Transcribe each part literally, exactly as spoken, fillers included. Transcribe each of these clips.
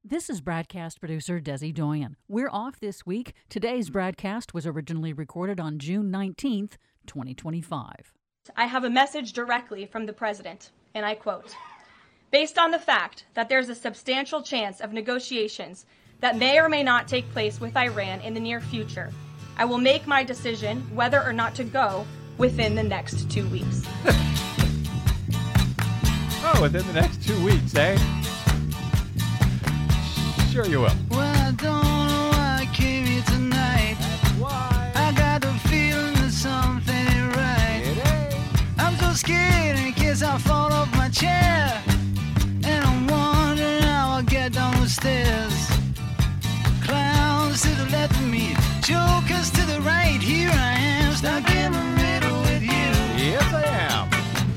This is broadcast producer Desi Doyen. We're off this week. Today's broadcast was originally recorded on June nineteenth, twenty twenty-five. I have a message directly from the president, and I quote, "Based on the fact that there's a substantial chance of negotiations that may or may not take place with Iran in the near future, I will make my decision whether or not to go within the next two weeks." Oh, within the next two weeks, eh? Sure you will. Well, I don't know why I came here tonight. That's why. I got the feeling that something ain't right. It ain't. I'm so scared in case I fall off my chair. And I'm wondering how I'll get down the stairs. Clowns to the left of me, jokers to the right. Here I am, stuck in the middle with you. Yes, I am.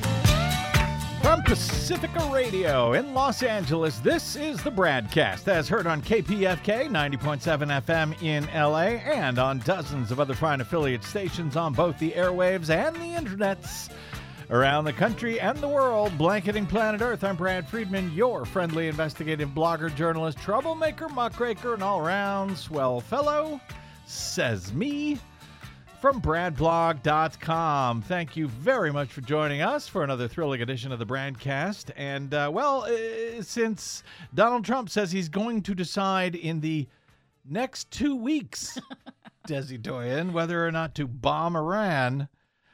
From Pacifica Radio in Los Angeles, this is the Bradcast, as heard on K P F K ninety point seven F M in L A and on dozens of other fine affiliate stations on both the airwaves and the internets around the country and the world, blanketing planet Earth. I'm Brad Friedman, your friendly investigative blogger, journalist, troublemaker, muckraker, and all-around swell fellow, says me. From brad blog dot com. Thank you very much for joining us for another thrilling edition of the Bradcast. And, uh, well, uh, since Donald Trump says he's going to decide in the next two weeks, Desi Doyen, whether or not to bomb Iran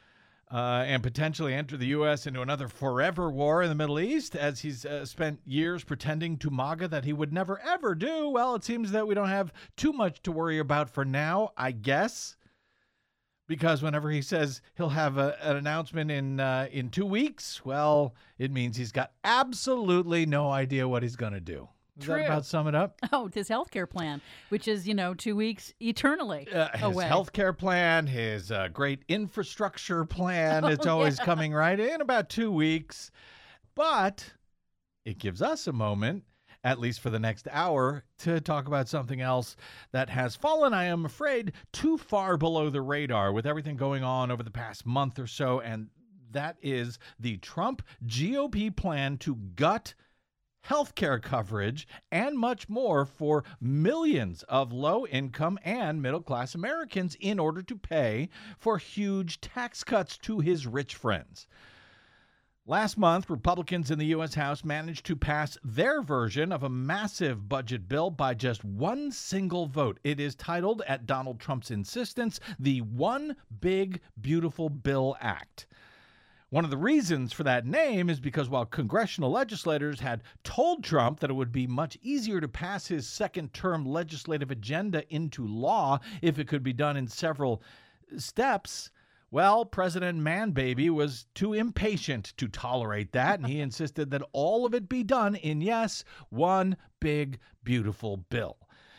uh, and potentially enter the U S into another forever war in the Middle East, as he's uh, spent years pretending to MAGA that he would never, ever do, well, it seems that we don't have too much to worry about for now, I guess. Because whenever he says he'll have a, an announcement in uh, in two weeks, well, it means he's got absolutely no idea what he's going to do. Does True. that about sum it up? Oh, his health care plan, which is, you know, two weeks eternally Uh, his away. health care plan, his uh, great infrastructure plan, Oh, it's always yeah. coming right in about two weeks. But it gives us a moment, at least for the next hour, to talk about something else that has fallen, I am afraid, too far below the radar with everything going on over the past month or so, and that is the Trump G O P plan to gut healthcare coverage and much more for millions of low-income and middle-class Americans in order to pay for huge tax cuts to his rich friends. Last month, Republicans in the U S House managed to pass their version of a massive budget bill by just one single vote. It is titled, at Donald Trump's insistence, the One Big Beautiful Bill Act. One of the reasons for that name is because while congressional legislators had told Trump that it would be much easier to pass his second-term legislative agenda into law if it could be done in several steps, well, President Manbaby was too impatient to tolerate that, and he insisted that all of it be done in, yes, one big, beautiful bill.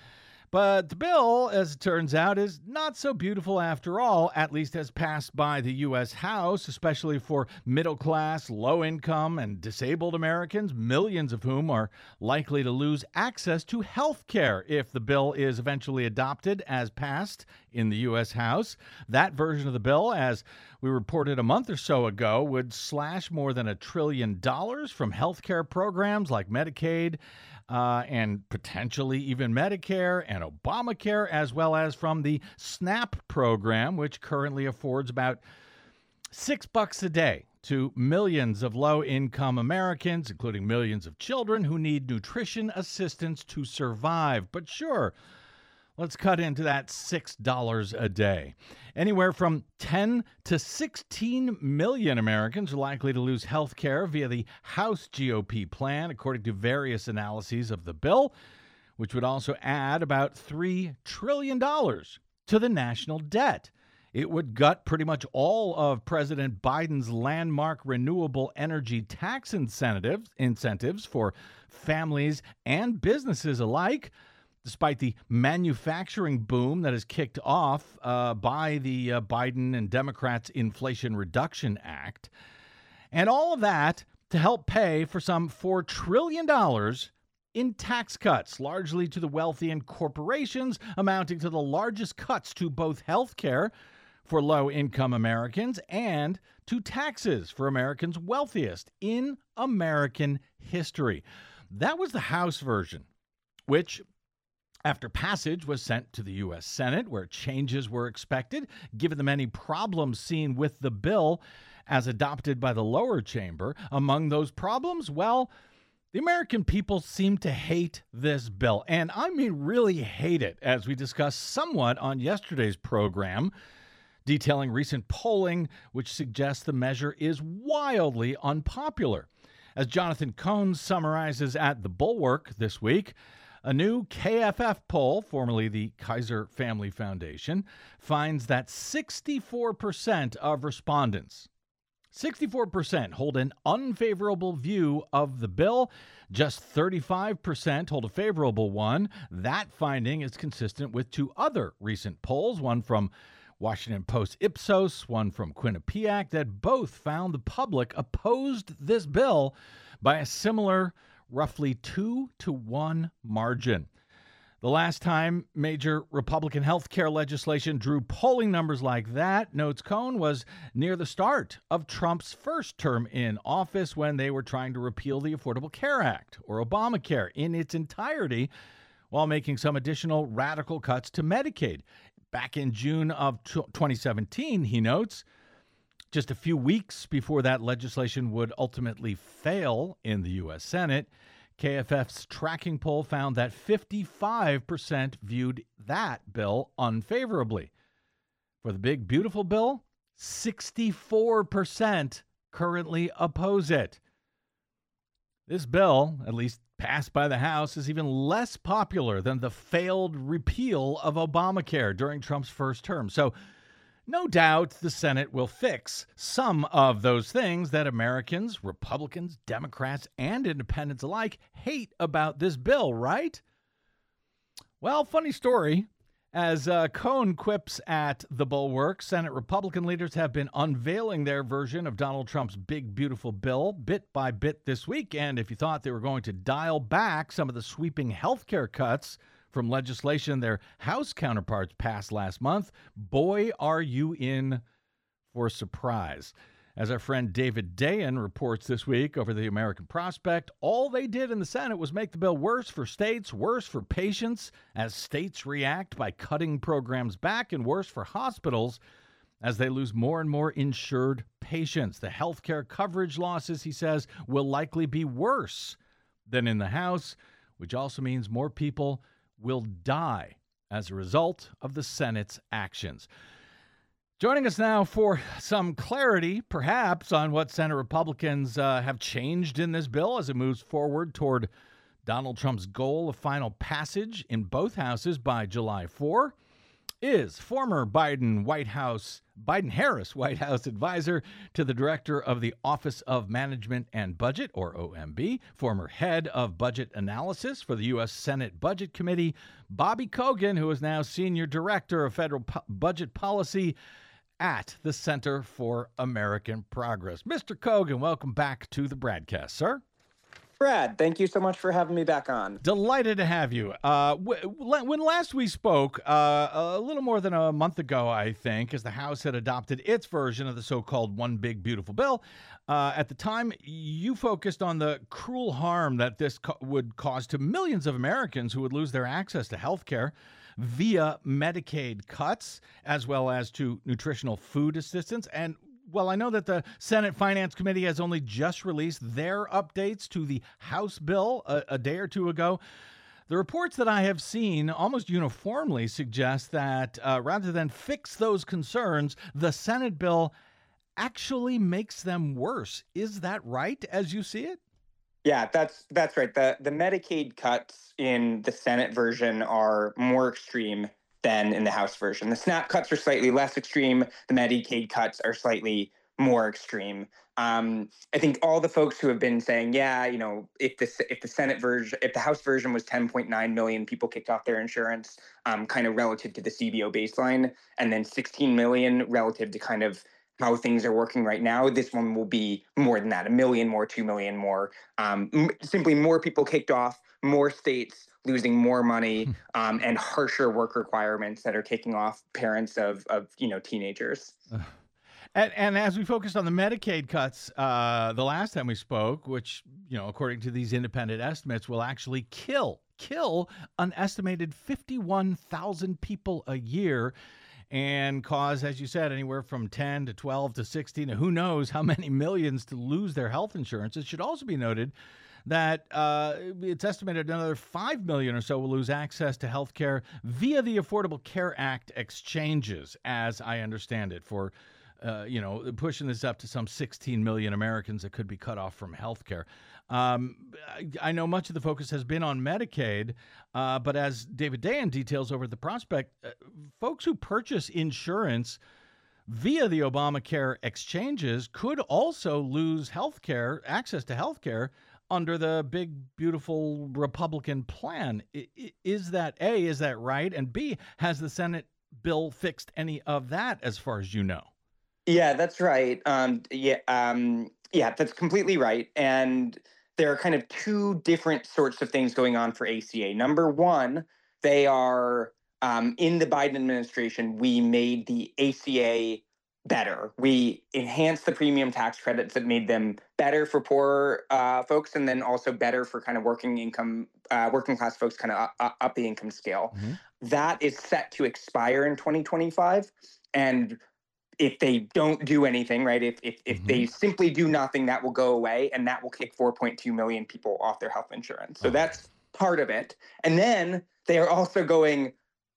But the bill, as it turns out, is not so beautiful after all, at least as passed by the U S House, especially for middle-class, low-income, and disabled Americans, millions of whom are likely to lose access to health care if the bill is eventually adopted as passed in the U S House. That version of the bill, as we reported a month or so ago, would slash more than a trillion dollars from health care programs like Medicaid, Uh, and potentially even Medicare and Obamacare, as well as from the SNAP program, which currently affords about six bucks a day to millions of low-income Americans, including millions of children who need nutrition assistance to survive. But sure, let's cut into that six dollars a day. Anywhere from ten to sixteen million Americans are likely to lose health care via the House G O P plan, according to various analyses of the bill, which would also add about three trillion dollars to the national debt. It would gut pretty much all of President Biden's landmark renewable energy tax incentives, incentives for families and businesses alike, despite the manufacturing boom that is kicked off uh, by the uh, Biden and Democrats' Inflation Reduction Act. And all of that to help pay for some four trillion dollars in tax cuts, largely to the wealthy and corporations, amounting to the largest cuts to both health care for low-income Americans and to taxes for Americans' wealthiest in American history. That was the House version. which, after passage, was sent to the U S Senate, where changes were expected, given the many problems seen with the bill as adopted by the lower chamber. Among those problems, well, the American people seem to hate this bill, and I mean really hate it, as we discussed somewhat on yesterday's program, detailing recent polling, which suggests the measure is wildly unpopular. As Jonathan Cohn summarizes at The Bulwark this week, a new K F F poll, formerly the Kaiser Family Foundation, finds that sixty-four percent of respondents, sixty-four percent hold an unfavorable view of the bill. Just thirty-five percent hold a favorable one. That finding is consistent with two other recent polls, one from Washington Post Ipsos, one from Quinnipiac, that both found the public opposed this bill by a similar roughly two to one margin. The last time major Republican health care legislation drew polling numbers like that, notes Cohn, was near the start of Trump's first term in office, when they were trying to repeal the Affordable Care Act, or Obamacare, in its entirety, while making some additional radical cuts to Medicaid. Back in June of twenty seventeen, he notes, just a few weeks before that legislation would ultimately fail in the U S Senate, K F F's tracking poll found that fifty-five percent viewed that bill unfavorably. For the big, beautiful bill, sixty-four percent currently oppose it. This bill, at least passed by the House, is even less popular than the failed repeal of Obamacare during Trump's first term. So, no doubt the Senate will fix some of those things that Americans, Republicans, Democrats, and independents alike hate about this bill, right? Well, funny story. As uh, Cohn quips at The Bulwark, Senate Republican leaders have been unveiling their version of Donald Trump's big, beautiful bill bit by bit this week. And if you thought they were going to dial back some of the sweeping health care cuts from legislation their House counterparts passed last month, boy, are you in for a surprise. As our friend David Dayen reports this week over the American Prospect, all they did in the Senate was make the bill worse for states, worse for patients as states react by cutting programs back, and worse for hospitals as they lose more and more insured patients. The health care coverage losses, he says, will likely be worse than in the House, which also means more people will die as a result of the Senate's actions. Joining us now for some clarity, perhaps, on what Senate Republicans uh, have changed in this bill as it moves forward toward Donald Trump's goal of final passage in both houses by July fourth, is former Biden White House, Biden-Harris White House advisor to the director of the Office of Management and Budget, or O M B, former head of budget analysis for the U S Senate Budget Committee, Bobby Kogan, who is now senior director of federal po- budget policy at the Center for American Progress. Mister Kogan, welcome back to the BradCast, sir. Brad, thank you so much for having me back on. Delighted to have you. Uh, w- when last we spoke, uh, a little more than a month ago, I think, as the House had adopted its version of the so-called One Big Beautiful Bill, uh, at the time, you focused on the cruel harm that this co- would cause to millions of Americans who would lose their access to health care via Medicaid cuts, as well as to nutritional food assistance. And well, I know that the Senate Finance Committee has only just released their updates to the House bill a, a day or two ago. The reports that I have seen almost uniformly suggest that uh, rather than fix those concerns, the Senate bill actually makes them worse. Is that right, as you see it? Yeah, that's that's right. The the Medicaid cuts in the Senate version are more extreme than in the House version. The SNAP cuts are slightly less extreme. The Medicaid cuts are slightly more extreme. Um, I think all the folks who have been saying, yeah, you know, if the if the Senate version, if the House version was ten point nine million people kicked off their insurance, um, kind of relative to the C B O baseline, and then sixteen million relative to kind of how things are working right now, this one will be more than that, a million more, two million more. Um, m- simply more people kicked off, more states losing more money, um, and harsher work requirements that are kicking off parents of, of you know, teenagers. And, and as we focused on the Medicaid cuts uh, the last time we spoke, which, you know, according to these independent estimates, will actually kill kill an estimated fifty-one thousand people a year and cause, as you said, anywhere from ten to twelve to sixteen, who knows how many millions to lose their health insurance. It should also be noted that uh, it's estimated another five million or so will lose access to health care via the Affordable Care Act exchanges, as I understand it, for Uh, you know, pushing this up to some sixteen million Americans that could be cut off from health care. Um, I, I know much of the focus has been on Medicaid, uh, but as David Dayen details over at The Prospect, uh, folks who purchase insurance via the Obamacare exchanges could also lose health care, access to health care, under the big, beautiful Republican plan. I, I, is that, A, is that right? And B, has the Senate bill fixed any of that as far as you know? Yeah, that's right. Um, yeah, um, yeah, that's completely right. And there are kind of two different sorts of things going on for A C A. Number one, they are um, in the Biden administration, we made the A C A better. We enhanced the premium tax credits that made them better for poor uh, folks, and then also better for kind of working income, uh, working class folks, kind of up, up the income scale. Mm-hmm. That is set to expire in twenty twenty-five, and if they don't do anything, right, if if, if mm-hmm. they simply do nothing, that will go away, and that will kick four point two million people off their health insurance. So oh. that's part of it. And then they are also going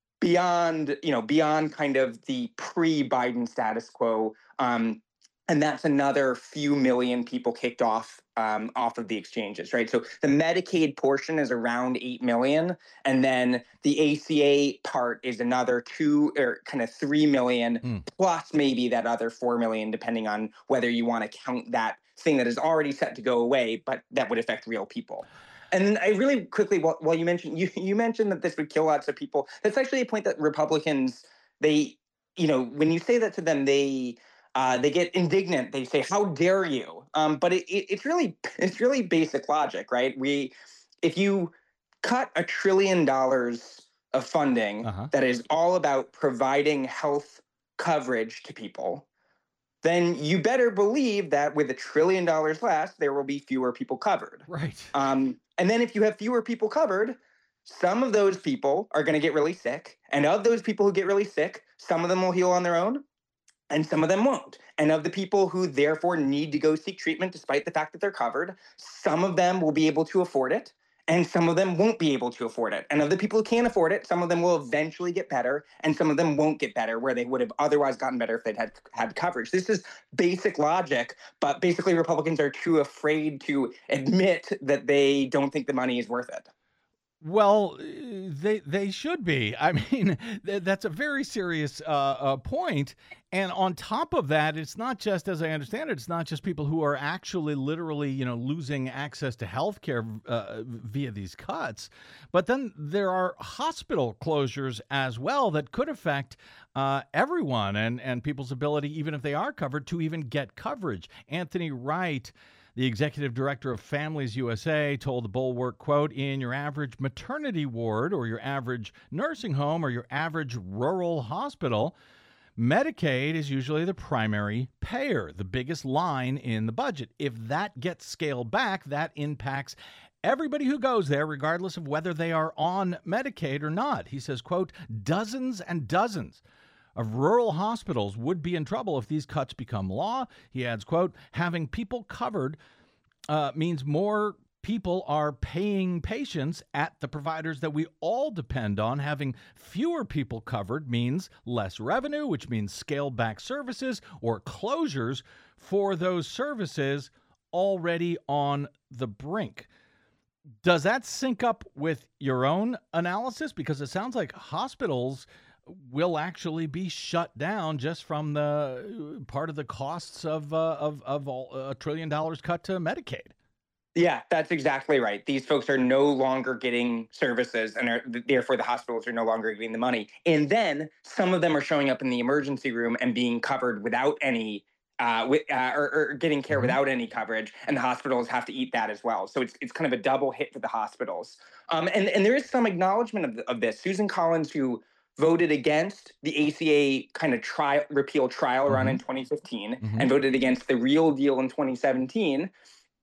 beyond, you know, beyond kind of the pre-Biden status quo. Um, and that's another few million people kicked off um, off of the exchanges, right? So the Medicaid portion is around eight million, and then the A C A part is another two or kind of three million, mm. plus maybe that other four million, depending on whether you want to count that thing that is already set to go away, but that would affect real people. And then I really quickly, while, while you mentioned you you mentioned that this would kill lots of people, that's actually a point that Republicans, they, you know, when you say that to them, they. Uh, they get indignant. They say, "How dare you?" Um, but it, it, it's really it's really basic logic, right? We, if you cut a trillion dollars of funding uh-huh. that is all about providing health coverage to people, then you better believe that with a trillion dollars less, there will be fewer people covered. Right. Um, and then if you have fewer people covered, some of those people are going to get really sick, and of those people who get really sick, some of them will heal on their own. And some of them won't. And of the people who therefore need to go seek treatment, despite the fact that they're covered, some of them will be able to afford it, and some of them won't be able to afford it. And of the people who can't afford it, some of them will eventually get better, and some of them won't get better, where they would have otherwise gotten better if they'd had, had coverage. This is basic logic, but basically Republicans are too afraid to admit that they don't think the money is worth it. Well, they they should be. I mean, th- that's a very serious uh, uh, point. And on top of that, it's not just, as I understand it, it's not just people who are actually literally, you know, losing access to health care uh, via these cuts, but then there are hospital closures as well that could affect uh, everyone and, and people's ability, even if they are covered, to even get coverage. Anthony Wright, the executive director of Families U S A, told the Bulwark, quote, "In your average maternity ward or your average nursing home or your average rural hospital, Medicaid is usually the primary payer, the biggest line in the budget. If that gets scaled back, that impacts everybody who goes there, regardless of whether they are on Medicaid or not." He says, quote, "Dozens and dozens of rural hospitals would be in trouble if these cuts become law." He adds, quote, "Having people covered uh, means more people are paying patients at the providers that we all depend on. Having fewer people covered means less revenue, which means scaled back services or closures for those services already on the brink." Does that sync up with your own analysis? Because it sounds like hospitals will actually be shut down just from the part of the costs of uh, of of all, a trillion dollars cut to Medicaid. Yeah, that's exactly right. These folks are no longer getting services, and are, therefore the hospitals are no longer getting the money. And then some of them are showing up in the emergency room and being covered without any Uh, with, uh, or, or getting care without any coverage, and the hospitals have to eat that as well. So it's it's kind of a double hit for the hospitals. Um, and and there is some acknowledgement of, of this. Susan Collins, who voted against the A C A kind of trial repeal trial mm-hmm. run in twenty fifteen mm-hmm. and voted against the Real Deal in twenty seventeen,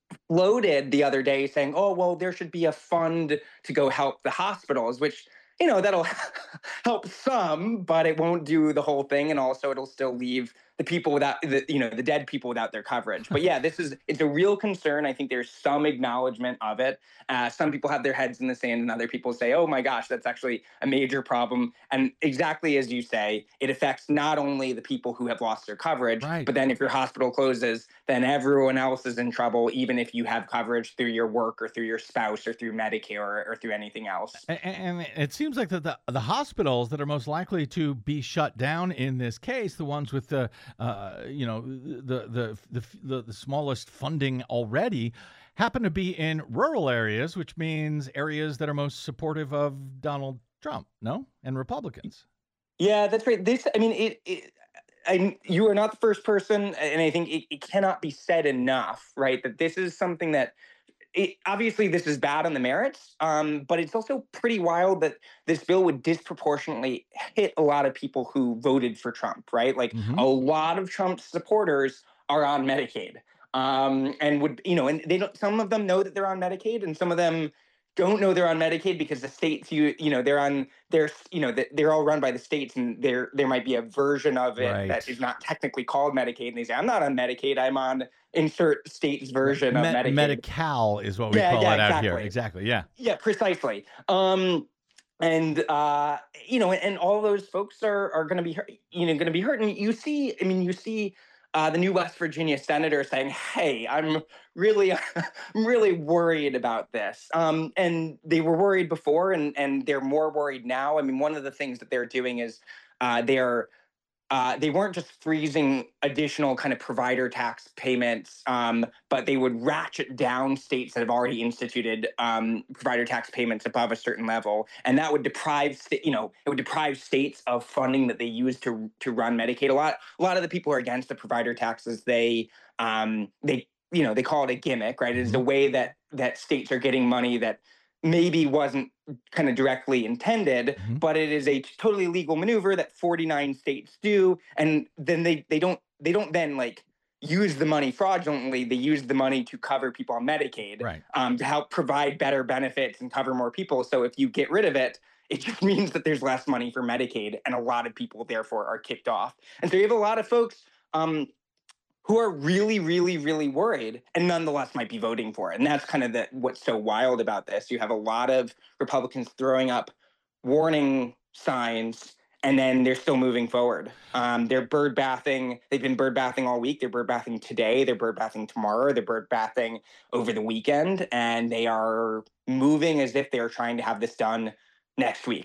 floated the other day saying, oh, well, there should be a fund to go help the hospitals, which, you know, that'll help some, but it won't do the whole thing. And also it'll still leave the people without the, you know, the dead people without their coverage. But yeah, this is, it's a real concern. I think there's some acknowledgement of it. Uh, some people have their heads in the sand and other people say, oh my gosh, that's actually a major problem. And exactly as you say, it affects not only the people who have lost their coverage, Right. but then if your hospital closes, then everyone else is in trouble, even if you have coverage through your work or through your spouse or through Medicare or, or through anything else. A- And it seems like that the, the hospitals that are most likely to be shut down in this case, the ones with the, uh, you know, the, the, the, the, the smallest funding already, happen to be in rural areas, which means areas that are most supportive of Donald Trump, no? And Republicans. Yeah, that's right. This, I mean, it, it I, you are not the first person, and I think it, it cannot be said enough, right? That this is something that, it, obviously this is bad on the merits, um, but it's also pretty wild that this bill would disproportionately hit a lot of people who voted for Trump, right? Like Mhm. a lot of Trump's supporters are on Medicaid, um, and would, you know, and they don't, some of them know that they're on Medicaid, and some of them don't know they're on Medicaid because the states, you you know, they're on, they're, you know, they're all run by the states, and there there might be a version of it Right. that is not technically called Medicaid, and they say, I'm not on Medicaid, I'm on insert state's version of Me- Medicaid. Medi-Cal is what we Yeah, call yeah, it out here. exactly. Exactly. Yeah. Yeah, precisely. Um, and uh, you know, and all those folks are are going to be hurt, you know, going to be hurt. And you see, I mean, you see uh, the new West Virginia senator saying, "Hey, I'm really, I'm really worried about this." Um, and they were worried before, and and they're more worried now. I mean, one of the things that they're doing is uh, they're uh, they weren't just freezing additional kind of provider tax payments, um, but they would ratchet down states that have already instituted um, provider tax payments above a certain level, and that would deprive, sta- you know, it would deprive states of funding that they use to to run Medicaid. A lot, a lot of the people who are against the provider taxes, they, um, they, you know, they call it a gimmick, right? It is a way that that states are getting money that maybe wasn't kind of directly intended, Mhm. but it is a totally legal maneuver that forty-nine states do, and then they they don't they don't then like use the money fraudulently. They use the money to cover people on Medicaid, Right. um, to help provide better benefits and cover more people. So if you get rid of it, it just means that there's less money for Medicaid, and a lot of people therefore are kicked off. And so you have a lot of folks um, who are really, really, really worried, and nonetheless might be voting for it. And that's kind of the, what's so wild about this. You have a lot of Republicans throwing up warning signs, and then they're still moving forward. Um, they're bird bathing. They've been bird bathing all week. They're bird bathing today. They're bird bathing tomorrow. They're bird bathing over the weekend, and they are moving as if they are trying to have this done next week.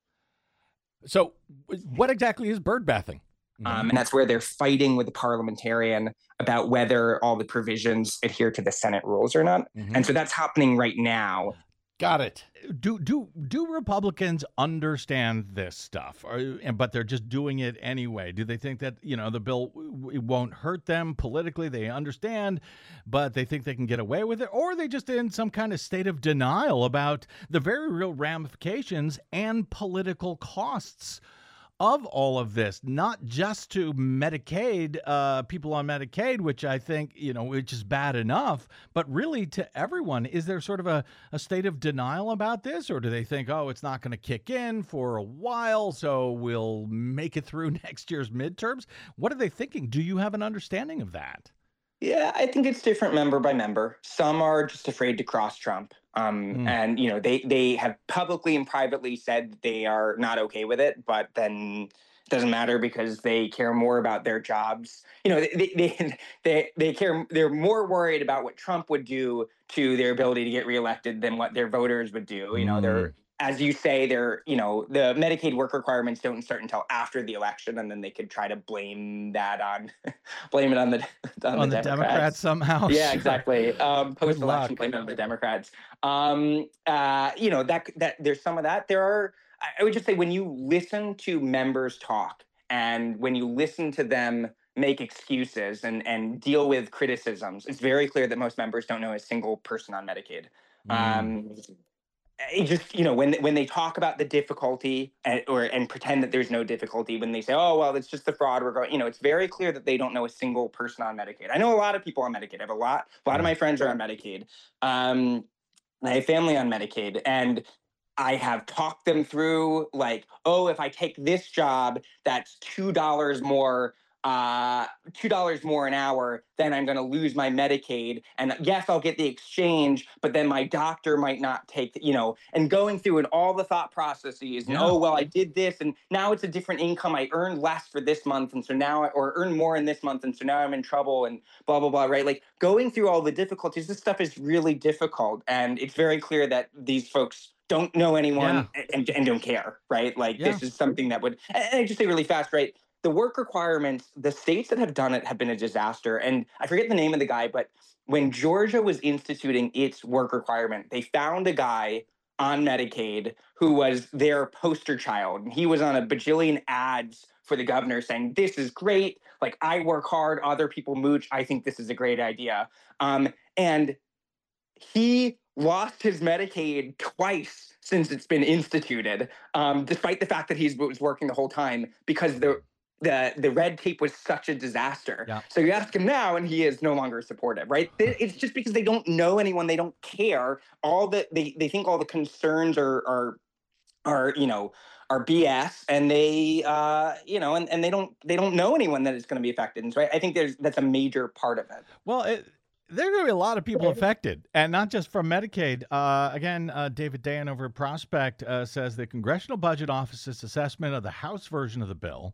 So, what exactly is bird bathing? Um, and that's where they're fighting with the parliamentarian about whether all the provisions adhere to the Senate rules or not. Mhm. And so that's happening right now. Got it. Do do do Republicans understand this stuff, or, and but they're just doing it anyway? Do they think that, you know, the bill w- it won't hurt them politically? They understand, but they think they can get away with it, or are they just in some kind of state of denial about the very real ramifications and political costs of all of this, not just to Medicaid, uh, people on Medicaid, which I think, you know, which is bad enough, but really to everyone? Is there sort of a, a state of denial about this, or do they think, oh, it's not going to kick in for a while, so we'll make it through next year's midterms? What are they thinking? Do you have an understanding of that? Yeah, I think it's different member by member. Some are just afraid to cross Trump. Um, Mm. And, you know, they, they have publicly and privately said that they are not okay with it, but then it doesn't matter because they care more about their jobs. You know, they, they, they, they care, they're more worried about what Trump would do to their ability to get reelected than what their voters would do. You know, they're, as you say, they're, you know, the Medicaid work requirements don't start until after the election, and then they could try to blame that on, blame it on the on, On the, the Democrats. Democrats somehow? Yeah, Sure. exactly. Um, Good post-election, luck. blame it on the Democrats. Um, uh, you know, that that there's some of that. There are. I- I would just say when you listen to members talk, and when you listen to them make excuses and and deal with criticisms, it's very clear that most members don't know a single person on Medicaid. Mm. Um, it just, you know, when when they talk about the difficulty and, or and pretend that there's no difficulty, when they say, oh, well, it's just the fraud we're going, you know, it's very clear that they don't know a single person on Medicaid. I know a lot of people on Medicaid. I have a lot, a lot of my friends are on Medicaid. Um, I have family on Medicaid, and I have talked them through, like, oh, if I take this job, that's two dollars more uh, two dollars more an hour, then I'm going to lose my Medicaid. And yes, I'll get the exchange, but then my doctor might not take, you know, and going through and all the thought processes. And, Yeah. oh, well, I did this and now it's a different income. I earned less for this month. And so now, I, or earned more in this month. And so now I'm in trouble and blah, blah, blah, right? Like going through all the difficulties, this stuff is really difficult. And it's very clear that these folks don't know anyone Yeah. and, and don't care, right? Like Yeah. this is something that would, and I just say really fast, right? The work requirements, the states that have done it have been a disaster. And I forget the name of the guy, but when Georgia was instituting its work requirement, they found a guy on Medicaid who was their poster child. And he was on a bajillion ads for the governor saying, this is great. Like, I work hard, other people mooch. I think this is a great idea. Um, and he lost his Medicaid twice since it's been instituted, um, despite the fact that he was working the whole time, because the the the red tape was such a disaster. Yeah. So you ask him now, and he is no longer supportive, right? They, it's just because they don't know anyone, they don't care. All the they they think all the concerns are are are you know are B S, and they uh you know and, and they don't they don't know anyone that is going to be affected. And so I, I think there's that's a major part of it. Well, it, there are going to be a lot of people affected, and not just from Medicaid. Uh, again, uh, David Dayen over at Prospect uh, says the Congressional Budget Office's assessment of the House version of the bill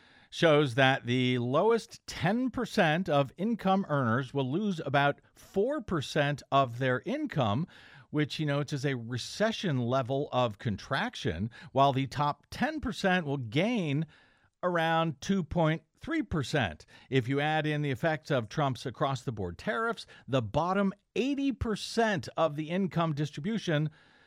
shows that the lowest ten percent of income earners will lose about four percent of their income, which he notes is a recession level of contraction, while the top ten percent will gain around two point three percent. If you add in the effects of Trump's across-the-board tariffs, the bottom eighty percent of the income distribution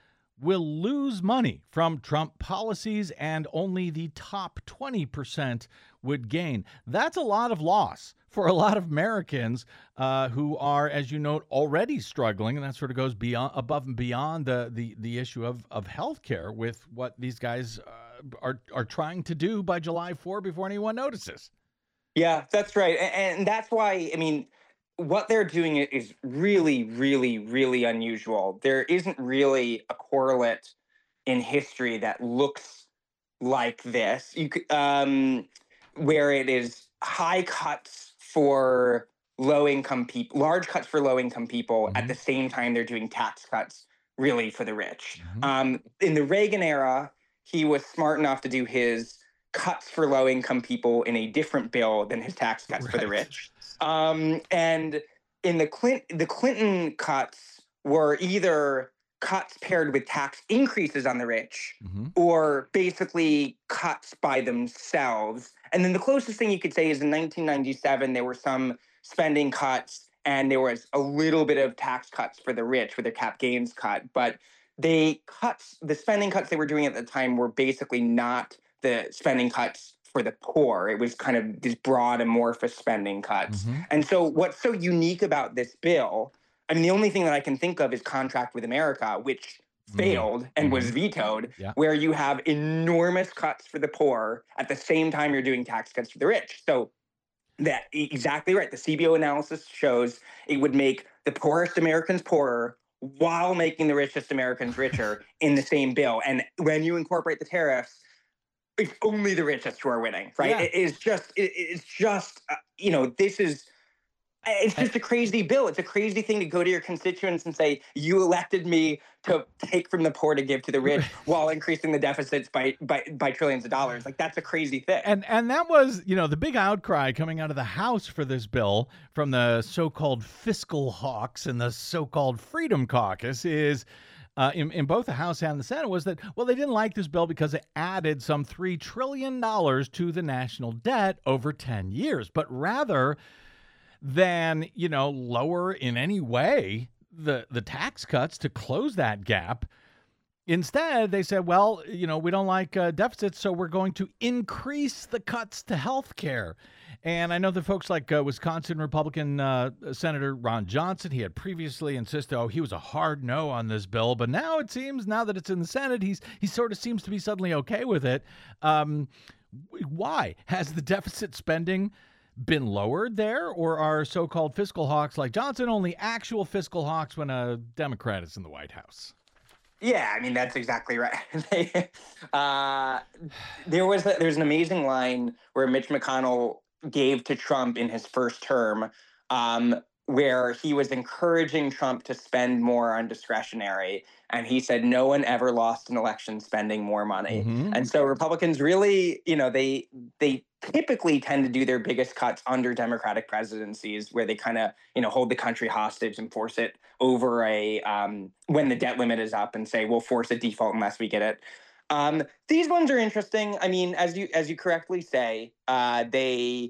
will lose money from Trump policies, and only the top twenty percent would gain. That's a lot of loss for a lot of Americans uh, who are, as you note, already struggling, and that sort of goes beyond, above and beyond the the, the issue of of healthcare with what these guys uh, are are trying to do by July fourth before anyone notices. Yeah, that's right, and, and that's why, I mean, what they're doing is really, really, really unusual. There isn't really a correlate in history that looks like this. You could, um, where it is high cuts for low-income people, large cuts for low-income people. Mm-hmm. At the same time, they're doing tax cuts really for the rich. Mm-hmm. Um, in the Reagan era, he was smart enough to do his cuts for low-income people in a different bill than his tax cuts Right. for the rich. Um, and in the Clinton, the Clinton cuts were either cuts paired with tax increases on the rich, Mm-hmm. or basically cuts by themselves. And then the closest thing you could say is in nineteen ninety-seven, there were some spending cuts and there was a little bit of tax cuts for the rich with their cap gains cut. But they cuts, the spending cuts they were doing at the time were basically not the spending cuts for the poor. It was kind of these broad amorphous spending cuts. Mm-hmm. And so what's so unique about this bill, I mean, the only thing that I can think of is Contract with America, which failed and was vetoed, Yeah. where you have enormous cuts for the poor at the same time you're doing tax cuts for the rich. So that exactly right. The C B O analysis shows it would make the poorest Americans poorer while making the richest Americans richer in the same bill. And when you incorporate the tariffs, it's only the richest who are winning, right? Yeah. It is just, it, it's just, uh, you know, this is, it's just a crazy bill. It's a crazy thing to go to your constituents and say, you elected me to take from the poor to give to the rich while increasing the deficits by, by, by trillions of dollars. Like, that's a crazy thing. And and that was, you know, the big outcry coming out of the House for this bill from the so-called fiscal hawks and the so-called Freedom Caucus is, uh, in, in both the House and the Senate, was that, well, they didn't like this bill because it added some three trillion dollars to the national debt over ten years. But rather than, you know, lower in any way the, the tax cuts to close that gap, Instead, they said, well, you know, we don't like uh, deficits, so we're going to increase the cuts to health care. And I know that folks like uh, Wisconsin Republican uh, Senator Ron Johnson, he had previously insisted, oh, he was a hard no on this bill. But now it seems, now that it's in the Senate, he's he sort of seems to be suddenly okay with it. Um, why? Has the deficit spending been lowered there, or are so-called fiscal hawks like Johnson only actual fiscal hawks when a Democrat is in the White House? Yeah, I mean, that's exactly right. They, uh, there was a, there's an amazing line where Mitch McConnell gave to Trump in his first term, um, where he was encouraging Trump to spend more on discretionary. And he said, no one ever lost an election spending more money. Mm-hmm. And so Republicans really, you know, they they typically tend to do their biggest cuts under Democratic presidencies, where they kind of, you know, hold the country hostage and force it over a um, when the debt limit is up and say, we'll force a default unless we get it. Um, these ones are interesting. I mean, as you as you correctly say, uh, they,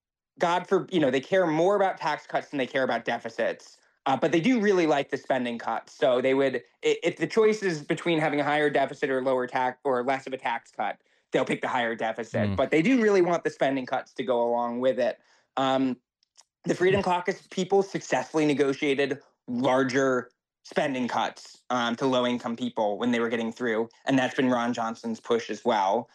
God for, you know, they care more about tax cuts than they care about deficits. Uh, but they do really like the spending cuts. So they would, if the choice is between having a higher deficit or lower tax or less of a tax cut, they'll pick the higher deficit. Mm. But they do really want the spending cuts to go along with it. Um, the Freedom Caucus people successfully negotiated larger spending cuts um, to low-income people when they were getting through, and that's been Ron Johnson's push as well.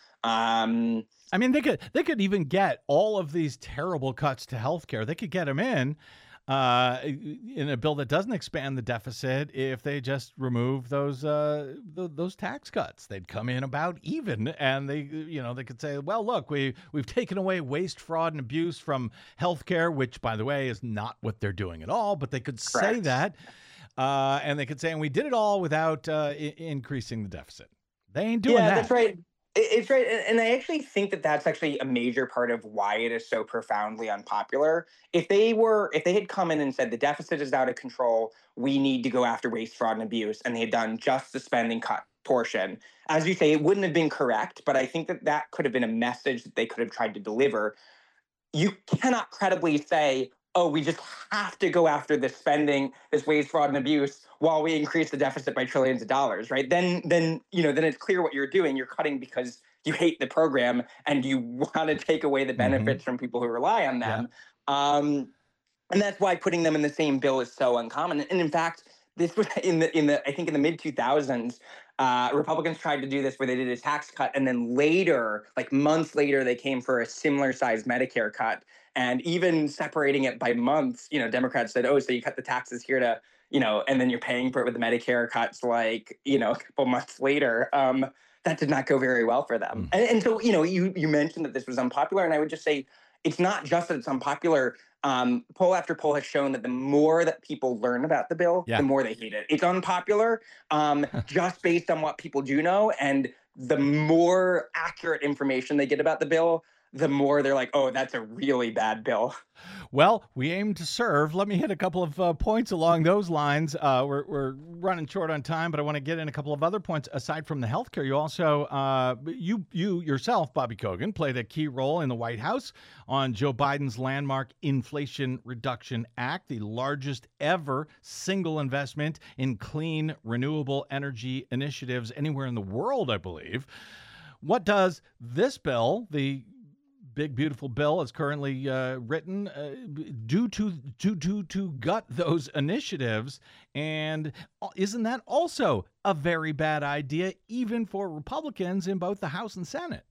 Um, I mean, they could they could even get all of these terrible cuts to healthcare. They could get them in. Uh, in a bill that doesn't expand the deficit, if they just remove those uh, th- those tax cuts, they'd come in about even, and they, you know, they could say, well, look, we we've taken away waste, fraud, and abuse from healthcare, which, by the way, is not what they're doing at all. But they could say Correct. that, uh, and they could say, and we did it all without uh, I- increasing the deficit. They ain't doing yeah, that. Yeah, that's right. It's right. And I actually think that that's actually a major part of why it is so profoundly unpopular. If they were, if they had come in and said the deficit is out of control, we need to go after waste, fraud, and abuse, and they had done just the spending cut portion, as you say, it wouldn't have been correct. But I think that that could have been a message that they could have tried to deliver. You cannot credibly say, oh, we just have to go after this spending, this waste, fraud, and abuse while we increase the deficit by trillions of dollars, right? Then, then you know, then it's clear what you're doing. You're cutting because you hate the program and you want to take away the benefits mm-hmm. from people who rely on them. Yeah. Um, and that's why putting them in the same bill is so uncommon. And in fact, this was in the in the I think in the mid two thousands, uh, Republicans tried to do this where they did a tax cut, and then later, like months later, they came for a similar sized Medicare cut. And even separating it by months, you know, Democrats said, oh, so you cut the taxes here to, you know, and then you're paying for it with the Medicare cuts like, you know, a couple months later. Um, that did not go very well for them. Mm. And, and so, you know, you you mentioned that this was unpopular. And I would just say it's not just that it's unpopular. Um, poll after poll has shown that the more that people learn about the bill, yeah. the more they hate it. It's unpopular um, just based on what people do know. And the more accurate information they get about the bill, the more they're like, oh, that's a really bad bill. Well, we aim to serve. Let me hit a couple of uh, points along those lines. Uh, we're, we're running short on time, but I want to get in a couple of other points. Aside from the healthcare, you also, uh, you you yourself, Bobby Kogan, played a key role in the White House on Joe Biden's landmark Inflation Reduction Act, the largest ever single investment in clean, renewable energy initiatives anywhere in the world, I believe. What does this bill, the big, beautiful bill as currently uh, written, uh, due to, to, to, to gut those initiatives? And isn't that also a very bad idea, even for Republicans in both the House and Senate?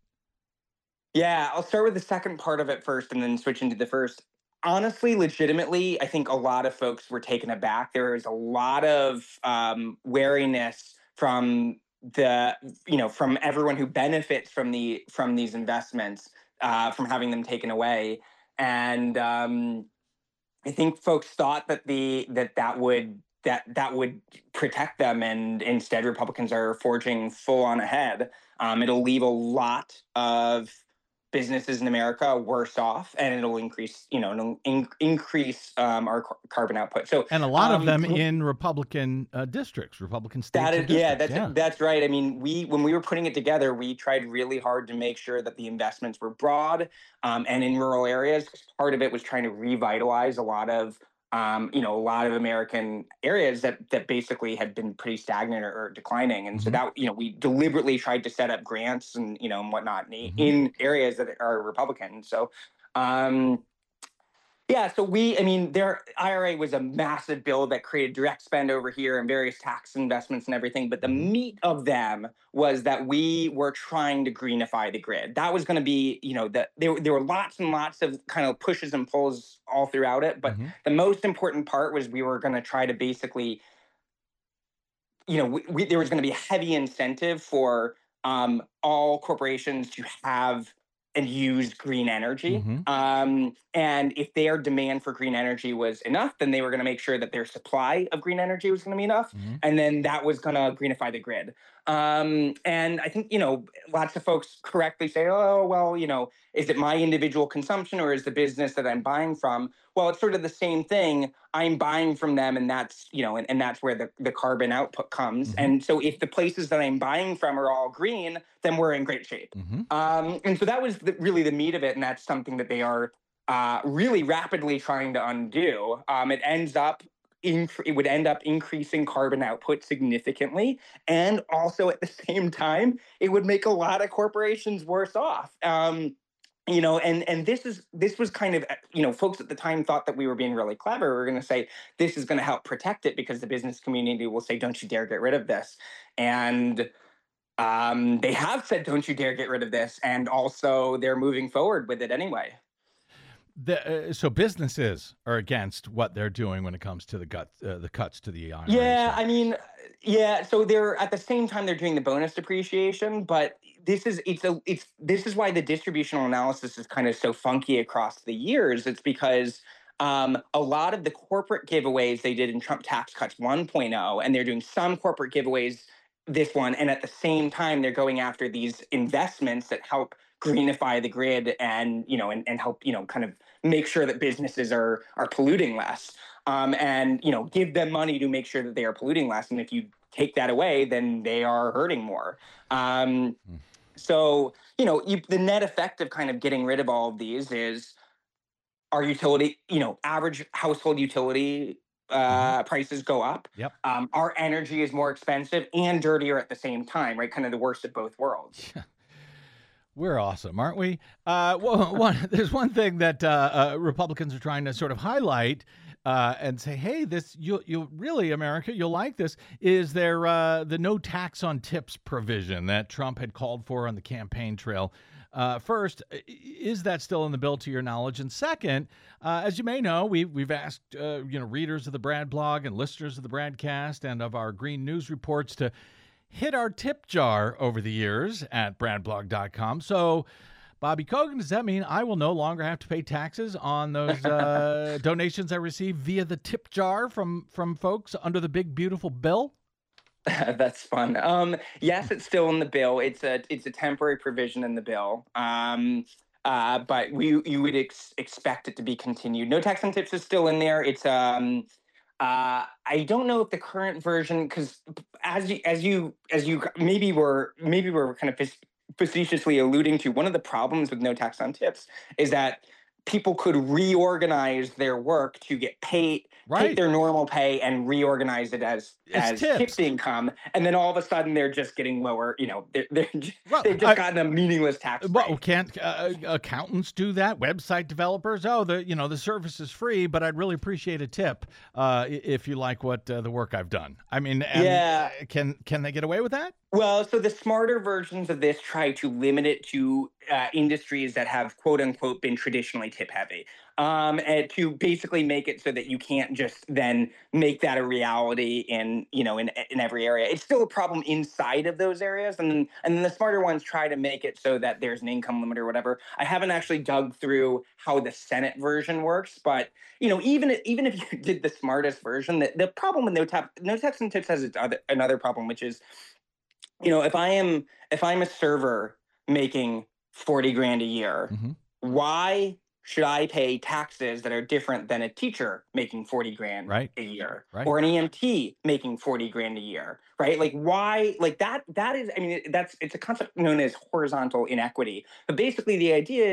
Yeah, I'll start with the second part of it first and then switch into the first. Honestly, legitimately, I think a lot of folks were taken aback. There is a lot of um, wariness from the, you know, from everyone who benefits from the from these investments. Uh, from having them taken away, and um, I think folks thought that the that that would that that would protect them, and instead Republicans are forging full on ahead. Um, it'll leave a lot of businesses in America worse off, and it'll increase, you know, it'll in, increase um, our c- carbon output. So, and a lot um, of them in Republican uh, districts, Republican states. That is, yeah, that's yeah. that's right. I mean, we when we were putting it together, we tried really hard to make sure that the investments were broad um, and in rural areas. Part of it was trying to revitalize a lot of um, you know, a lot of American areas that that basically had been pretty stagnant or, or declining. And so Mhm. that, you know, we deliberately tried to set up grants and, you know, and whatnot in, Mhm. in areas that are Republican. So, um, yeah, so we, I mean, their I R A was a massive bill that created direct spend over here and various tax investments and everything. But the Mhm. meat of them was that we were trying to greenify the grid. That was going to be, you know, the, there, there were lots and lots of kind of pushes and pulls all throughout it. But Mhm. the most important part was we were going to try to basically, you know, we, we, there was going to be a heavy incentive for um, all corporations to have and use green energy. Mhm. Um, and if their demand for green energy was enough, then they were going to make sure that their supply of green energy was going to be enough. Mhm. And then that was going to greenify the grid. Um, and I think, you know, lots of folks correctly say, oh, well, you know, is it my individual consumption or is the business that I'm buying from? Well, it's sort of the same thing. I'm buying from them, and that's, you know, and, and that's where the, the carbon output comes. Mhm. And so if the places that I'm buying from are all green, then we're in great shape. Mhm. Um, and so that was the, really the meat of it, and that's something that they are uh, really rapidly trying to undo. Um, it ends up inc- it would end up increasing carbon output significantly, and also at the same time, it would make a lot of corporations worse off. Um, you know, and and this is this was kind of, you know, folks at the time thought that we were being really clever. We were going to say this is going to help protect it because the business community will say, "Don't you dare get rid of this," and um, they have said, "Don't you dare get rid of this," and also they're moving forward with it anyway. The, uh, so businesses are against what they're doing when it comes to the gut, uh, the cuts to the I R A. Yeah, So- I mean, yeah. So they're at the same time they're doing the bonus depreciation, but this is it's a it's this is why the distributional analysis is kind of so funky across the years. It's because um, a lot of the corporate giveaways they did in Trump tax cuts 1.0, and they're doing some corporate giveaways this one, and at the same time they're going after these investments that help greenify the grid and you know and, and help you know kind of make sure that businesses are are polluting less um, and you know give them money to make sure that they are polluting less. And if you take that away, then they are hurting more. Um, Mm. so you know you, the net effect of kind of getting rid of all of these is our utility, you know, average household utility uh, prices go up. Yep. Um, our energy is more expensive and dirtier at the same time, right? Kind of the worst of both worlds. We're awesome, aren't we? Uh, well, one, there's one thing that uh, uh, Republicans are trying to sort of highlight uh, and say, "Hey, this you you really America, you'll like this." Is there uh, the no tax on tips provision that Trump had called for on the campaign trail? Uh, first, i- is that still in the bill to your knowledge? And second, uh, as you may know, we we've asked uh, you know readers of the Brad blog and listeners of the Bradcast and of our Green News reports to hit our tip jar over the years at brad blog dot com. So, Bobby Kogan, does that mean I will no longer have to pay taxes on those uh, donations I receive via the tip jar from from folks under the big beautiful bill? That's fun. Um, yes, it's still in the bill. It's a it's a temporary provision in the bill. Um, uh, but we you would ex- expect it to be continued. No tax on tips is still in there. It's um, uh, I don't know if the current version, because as you as you as you maybe were maybe we're kind of fac- facetiously alluding to, one of the problems with no tax on tips is that people could reorganize their work to get paid, Right. take their normal pay and reorganize it as It's as tips. tipped income, and then all of a sudden they're just getting lower. You know, they're, they're j- Well, they've just I- gotten a meaningless tax break. Well, can't uh, accountants do that? Website developers? Oh, the you know the service is free, but I'd really appreciate a tip uh, i- if you like what uh, the work I've done. I mean, and, Yeah. uh, Can can they get away with that? Well, so the smarter versions of this try to limit it to uh, industries that have "quote unquote" been traditionally tip heavy, um, and to basically make it so that you can't just then make that a reality in you know in in every area. It's still a problem inside of those areas, and then, and then the smarter ones try to make it so that there's an income limit or whatever. I haven't actually dug through how the Senate version works, but you know even even if you did the smartest version, the, the problem with no tax no tax and tips has its other, another problem, which is, you know, if I am if I'm a server making forty grand a year, Mhm. why should I pay taxes that are different than a teacher making forty grand Right. a year, Right. or an E M T making forty grand a year, right? Like why like that that is I mean that's it's a concept known as horizontal inequity. But basically the idea is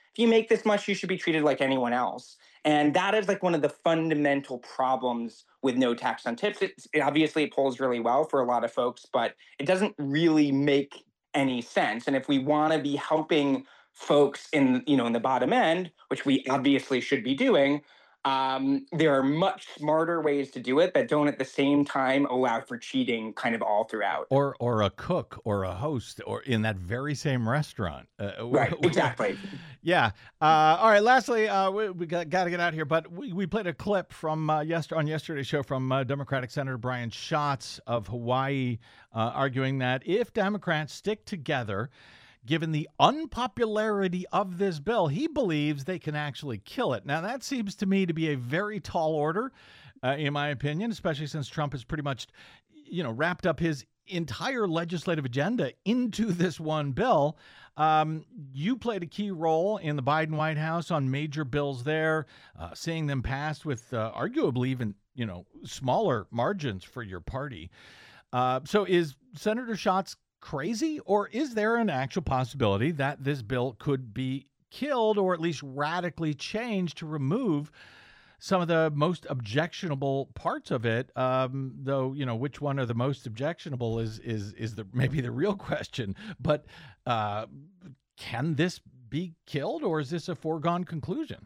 if you make this much, you should be treated like anyone else. And that is like one of the fundamental problems with no tax on tips. It, it obviously it polls really well for a lot of folks, but it doesn't really make any sense. And if we want to be helping folks in, you know, in the bottom end, which we obviously should be doing, um, there are much smarter ways to do it that don't at the same time allow for cheating kind of all throughout. Or or a cook or a host or in that very same restaurant. Uh, right, exactly. Yeah. Uh, all right. Lastly, uh, we, we got, got to get out here, but we, we played a clip from uh, yester- on yesterday's show from uh, Democratic Senator Brian Schatz of Hawaii uh, arguing that if Democrats stick together, given the unpopularity of this bill, he believes they can actually kill it. Now, that seems to me to be a very tall order, uh, in my opinion, especially since Trump has pretty much, you know, wrapped up his entire legislative agenda into this one bill. Um, you played a key role in the Biden White House on major bills there, uh, seeing them passed with uh, arguably even, you know, smaller margins for your party. Uh, so is Senator Schatz crazy, or is there an actual possibility that this bill could be killed or at least radically changed to remove some of the most objectionable parts of it? Um, though, you know, which one are the most objectionable is is is the maybe the real question. But uh, can this be killed, or is this a foregone conclusion?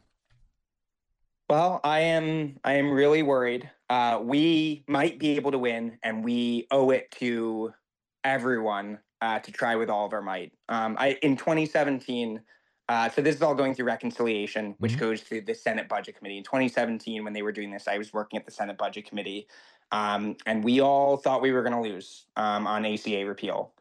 Well, I am I am really worried. Uh, we might be able to win, and we owe it to everyone uh, to try with all of our might. Um, I in twenty seventeen, uh, so this is all going through reconciliation, which mm-hmm. goes through the Senate Budget Committee. In twenty seventeen, when they were doing this, I was working at the Senate Budget Committee, um, and we all thought we were going to lose um, on A C A repeal,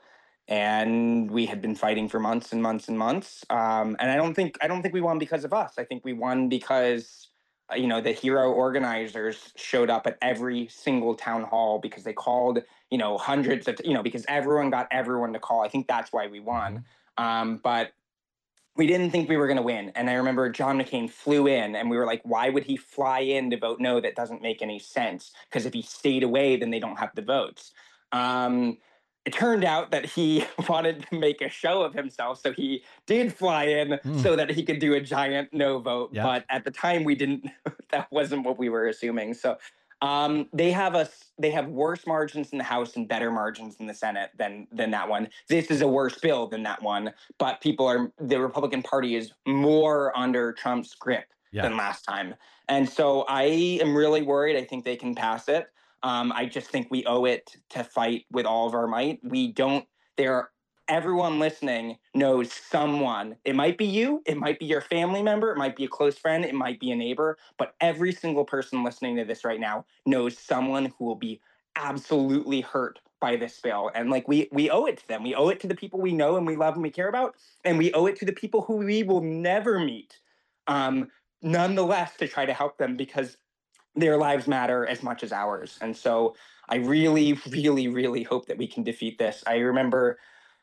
and we had been fighting for months and months and months. Um, and I don't think I don't think we won because of us. I think we won because you know, the hero organizers showed up at every single town hall because they called, you know, hundreds of, you know, because everyone got everyone to call. I think that's why we won. Um, but we didn't think we were going to win. And I remember John McCain flew in and we were like, why would he fly in to vote no? That doesn't make any sense. Because if he stayed away, then they don't have the votes. Um, It turned out that he wanted to make a show of himself, so he did fly in mm. so that he could do a giant no vote. Yeah. But at the time, we didn't. That wasn't what we were assuming. So um, they have us. They have worse margins in the House and better margins in the Senate than than that one. This is a worse bill than that one. But people are the Republican Party is more under Trump's grip yeah. than last time, and so I am really worried. I think they can pass it. Um, I just think we owe it to fight with all of our might. We don't, there, everyone listening knows someone. It might be you, it might be your family member, it might be a close friend, it might be a neighbor, but every single person listening to this right now knows someone who will be absolutely hurt by this bill. And like, we, we owe it to them. We owe it to the people we know and we love and we care about. And we owe it to the people who we will never meet, um, nonetheless, to try to help them because their lives matter as much as ours. And so I really, really, really hope that we can defeat this. I remember,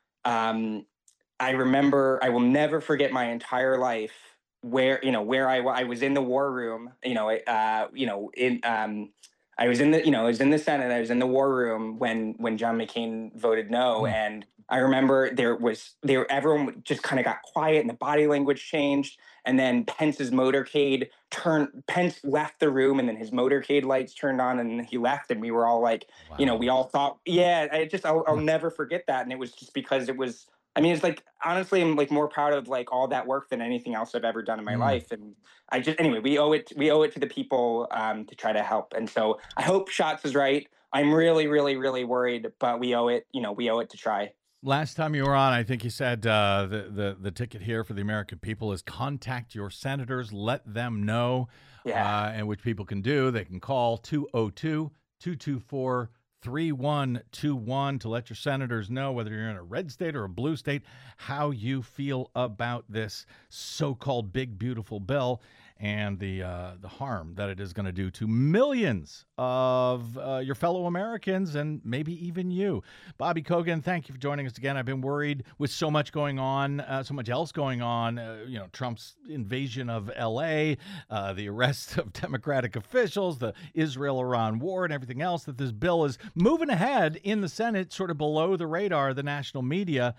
um, I remember, I will never forget my entire life where, you know, where I, I was in the war room, you know, uh, you know, in, um, I was in the, you know, I was in the Senate, I was in the war room when, when John McCain voted no. Mm. And I remember there was, there, everyone just kind of got quiet and the body language changed. And then Pence's motorcade turned, Pence left the room and then his motorcade lights turned on and he left. And we were all like, wow. you know, we all thought, yeah, I just, I'll, I'll never forget that. And it was just because it was, I mean, it's like, honestly, I'm like more proud of like all that work than anything else I've ever done in my mm. life. And I just, anyway, we owe it, we owe it to the people um, to try to help. And so I hope Schatz is right. I'm really, really, really worried, but we owe it, you know, we owe it to try. Last time you were on, I think you said uh, the, the the ticket here for the American people is contact your senators, let them know, yeah. uh, and which people can do. They can call two oh two, two two four, three one two one to let your senators know, whether you're in a red state or a blue state, how you feel about this so-called big, beautiful bill and the uh, the harm that it is going to do to millions of uh, your fellow Americans and maybe even you. Bobby Kogan, thank you for joining us again. I've been worried with so much going on, uh, so much else going on, uh, you know, Trump's invasion of L A, uh, the arrest of Democratic officials, the Israel-Iran war, and everything else, that this bill is moving ahead in the Senate, sort of below the radar of the national media.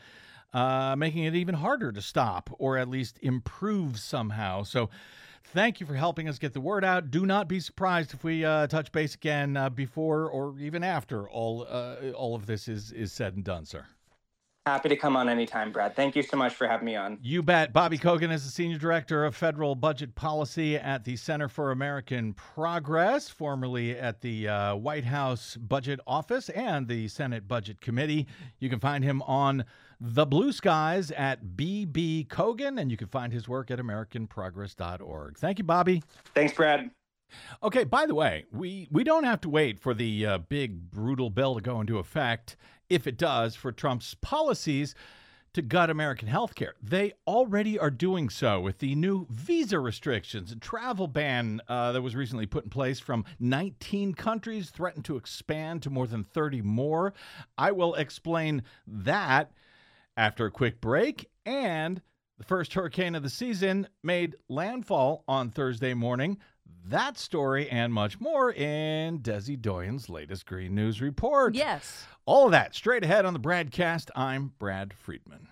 uh, making it even harder to stop or at least improve somehow. So thank you for helping us get the word out. Do not be surprised if we uh, touch base again uh, before or even after all uh, all of this is, is said and done, sir. Happy to come on anytime, Brad. Thank you so much for having me on. You bet. Bobby Kogan is the Senior Director of Federal Budget Policy at the Center for American Progress, formerly at the uh, White House Budget Office and the Senate Budget Committee. You can find him on the Blue Skies at B B Kogan, and you can find his work at american progress dot org. Thank you, Bobby. Thanks, Brad. Okay, by the way, we, we don't have to wait for the uh, big, brutal bill to go into effect, if it does, for Trump's policies to gut American health care. They already are doing so with the new visa restrictions and travel ban uh, that was recently put in place from nineteen countries, threatened to expand to more than thirty more. I will explain that after a quick break. And the first hurricane of the season made landfall on Thursday morning. That story and much more in Desi Doyen's latest Green News Report. Yes. All of that straight ahead on the Bradcast. I'm Brad Friedman.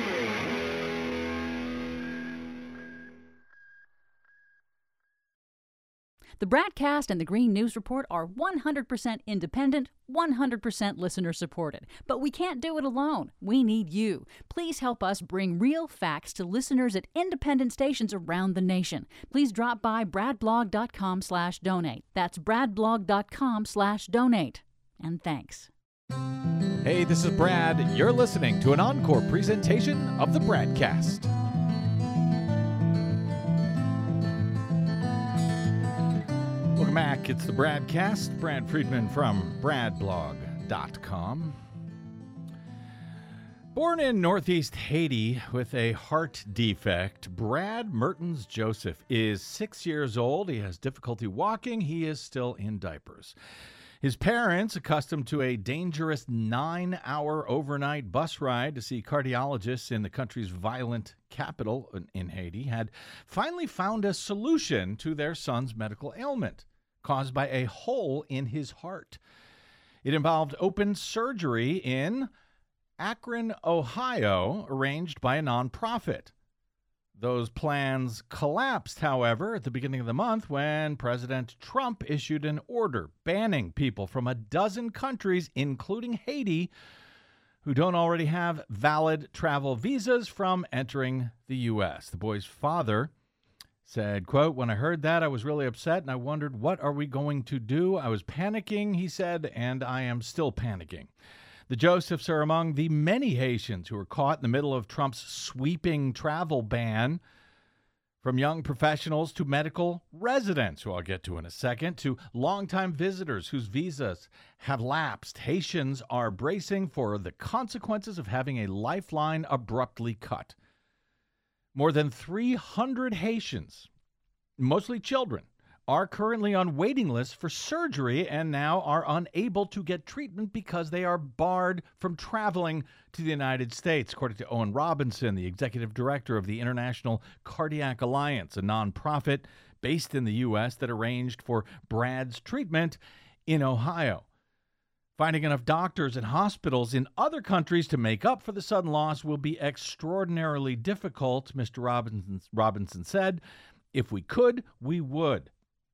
The Bradcast and the Green News Report are one hundred percent independent, one hundred percent listener supported. But we can't do it alone. We need you. Please help us bring real facts to listeners at independent stations around the nation. Please drop by bradblog.com slash donate. That's bradblog.com slash donate. And thanks. Hey, this is Brad. You're listening to an encore presentation of the Bradcast. Welcome back. It's the Bradcast. Brad Friedman from bradblog dot com. Born in northeast Haiti with a heart defect, Brad Mertens Joseph is six years old. He has difficulty walking. He is still in diapers. His parents, accustomed to a dangerous nine-hour overnight bus ride to see cardiologists in the country's violent capital in Haiti, had finally found a solution to their son's medical ailment caused by a hole in his heart. It involved open surgery in Akron, Ohio, arranged by a nonprofit. Those plans collapsed, however, at the beginning of the month when President Trump issued an order banning people from a dozen countries, including Haiti, who don't already have valid travel visas from entering the U S. The boy's father said, quote, "When I heard that, I was really upset and I wondered, what are we going to do? I was panicking," he said, "and I am still panicking." The Josephs are among the many Haitians who were caught in the middle of Trump's sweeping travel ban, from young professionals to medical residents, who I'll get to in a second, to longtime visitors whose visas have lapsed. Haitians are bracing for the consequences of having a lifeline abruptly cut. More than three hundred Haitians, mostly children, are currently on waiting lists for surgery and now are unable to get treatment because they are barred from traveling to the United States, according to Owen Robinson, the executive director of the International Cardiac Alliance, a nonprofit based in the U S that arranged for Brad's treatment in Ohio. Finding enough doctors and hospitals in other countries to make up for the sudden loss will be extraordinarily difficult, Mister Robinson, Robinson said. If we could, we would.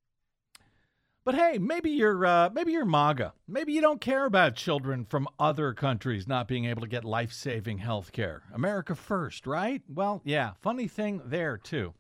But hey, maybe you're uh, maybe you're MAGA. Maybe you don't care about children from other countries not being able to get life-saving health care. America first, right? Well, yeah, funny thing there, too.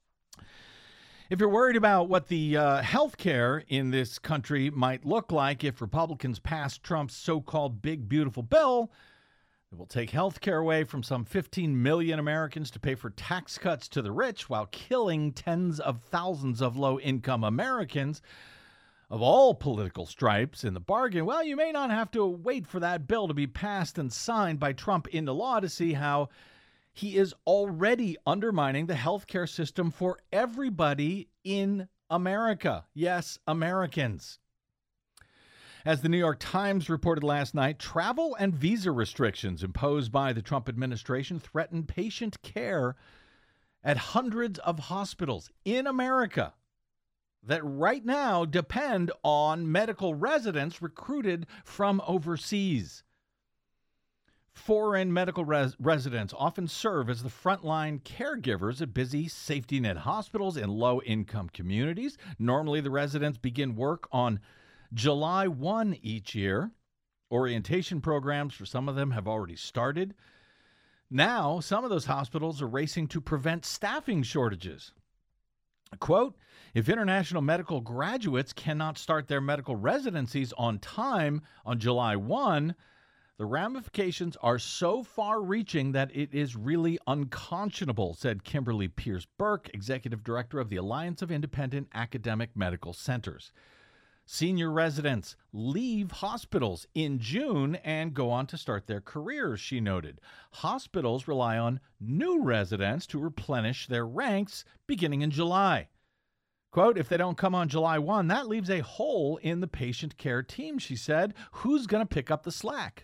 If you're worried about what the uh, health care in this country might look like if Republicans pass Trump's so-called big, beautiful bill, it will take health care away from some fifteen million Americans to pay for tax cuts to the rich while killing tens of thousands of low-income Americans of all political stripes in the bargain. Well, you may not have to wait for that bill to be passed and signed by Trump into law to see how he is already undermining the healthcare system for everybody in America. Yes, Americans. As the New York Times reported last night, travel and visa restrictions imposed by the Trump administration threaten patient care at hundreds of hospitals in America that right now depend on medical residents recruited from overseas. Foreign medical res- residents often serve as the frontline caregivers at busy safety net hospitals in low-income communities. Normally, the residents begin work on July first each year. Orientation programs for some of them have already started. Now, some of those hospitals are racing to prevent staffing shortages. Quote, if international medical graduates cannot start their medical residencies on time on July first, the ramifications are so far-reaching that it is really unconscionable, said Kimberly Pierce Burke, executive director of the Alliance of Independent Academic Medical Centers. Senior residents leave hospitals in June and go on to start their careers, she noted. Hospitals rely on new residents to replenish their ranks beginning in July. Quote, if they don't come on July first, that leaves a hole in the patient care team, she said. Who's going to pick up the slack?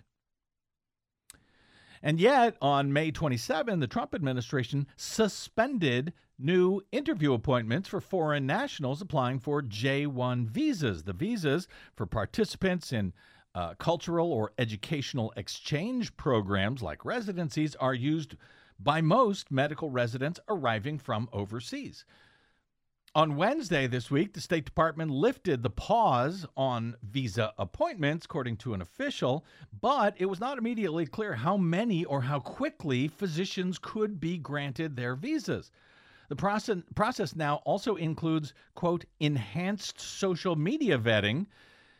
And yet, on May twenty-seventh, the Trump administration suspended new interview appointments for foreign nationals applying for J one visas. The visas for participants in uh, cultural or educational exchange programs like residencies are used by most medical residents arriving from overseas. On Wednesday this week, the State Department lifted the pause on visa appointments, according to an official, but it was not immediately clear how many or how quickly physicians could be granted their visas. The process, process now also includes, quote, enhanced social media vetting,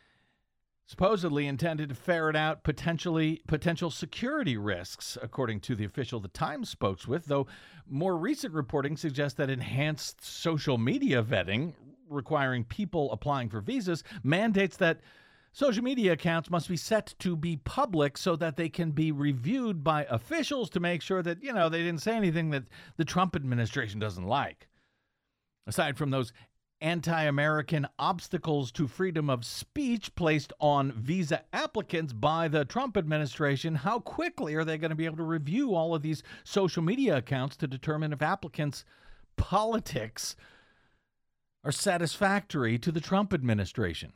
supposedly intended to ferret out potentially potential security risks, according to the official the Times spoke with, though more recent reporting suggests that enhanced social media vetting, requiring people applying for visas, mandates that social media accounts must be set to be public so that they can be reviewed by officials to make sure that, you know, they didn't say anything that the Trump administration doesn't like. Aside from those anti-American obstacles to freedom of speech placed on visa applicants by the Trump administration, how quickly are they going to be able to review all of these social media accounts to determine if applicants' politics are satisfactory to the Trump administration?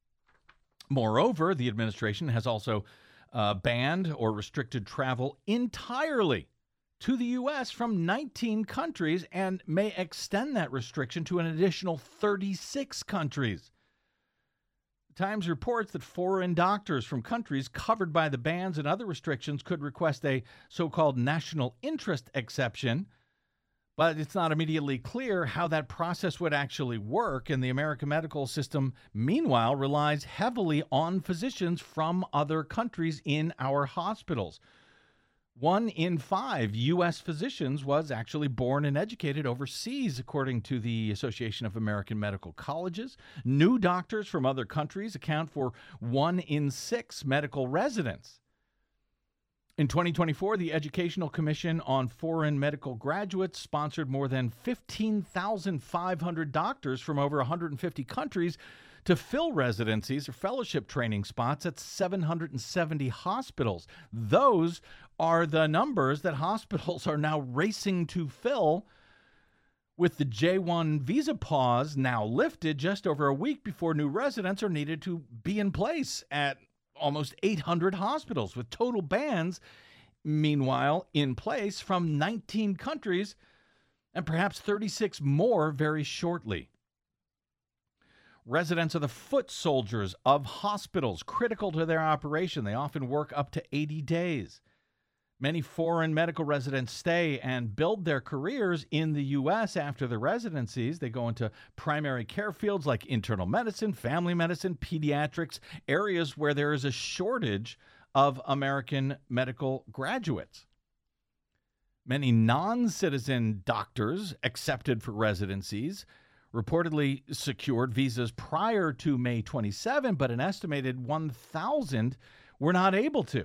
Moreover, the administration has also uh, banned or restricted travel entirely to the U S from nineteen countries and may extend that restriction to an additional thirty-six countries. The Times reports that foreign doctors from countries covered by the bans and other restrictions could request a so-called national interest exception, but it's not immediately clear how that process would actually work, and the American medical system, meanwhile, relies heavily on physicians from other countries in our hospitals. One in five U S physicians was actually born and educated overseas, according to the Association of American Medical Colleges. New doctors from other countries account for one in six medical residents. In twenty twenty-four, the Educational Commission on Foreign Medical Graduates sponsored more than fifteen thousand five hundred doctors from over one hundred fifty countries to fill residencies or fellowship training spots at seven hundred seventy hospitals. Those are the numbers that hospitals are now racing to fill, with the J one visa pause now lifted just over a week before new residents are needed to be in place at almost eight hundred hospitals, with total bans, meanwhile, in place from nineteen countries and perhaps thirty-six more very shortly. Residents are the foot soldiers of hospitals, critical to their operation. They often work up to eighty days. Many foreign medical residents stay and build their careers in the U S after their residencies. They go into primary care fields like internal medicine, family medicine, pediatrics, areas where there is a shortage of American medical graduates. Many non-citizen doctors accepted for residencies reportedly secured visas prior to May twenty-seventh, but an estimated one thousand were not able to.